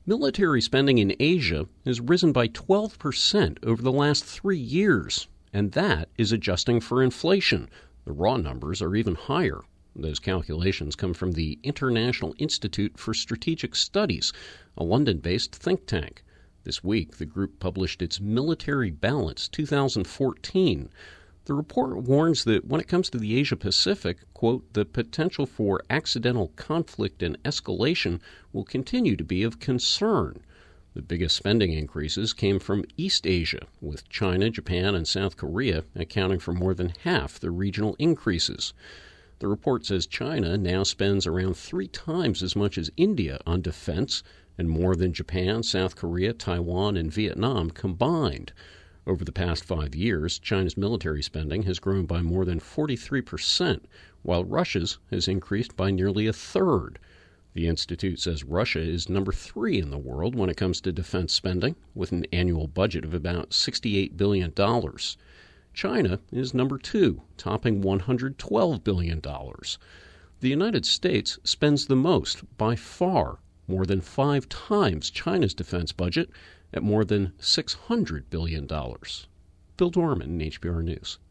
Military spending in Asia has risen by 12% over the last 3 years, and that is adjusting for inflation. The raw numbers are even higher. Those calculations come from the International Institute for Strategic Studies, a London-based think tank. This week, the group published its Military Balance 2014. The report warns that when it comes to the Asia-Pacific, quote, the potential for accidental conflict and escalation will continue to be of concern. The biggest spending increases came from East Asia, with China, Japan, and South Korea accounting for more than half the regional increases. The report says China now spends around 3 times as much as India on defense and more than Japan, South Korea, Taiwan, and Vietnam combined. Over the past 5 years, China's military spending has grown by more than 43%, while Russia's has increased by nearly a third. The Institute says Russia is number 3 in the world when it comes to defense spending, with an annual budget of about $68 billion. China is number 2, topping $112 billion. The United States spends the most by far, more than 5 times China's defense budget, at more than $600 billion. Bill Dorman, HPR News.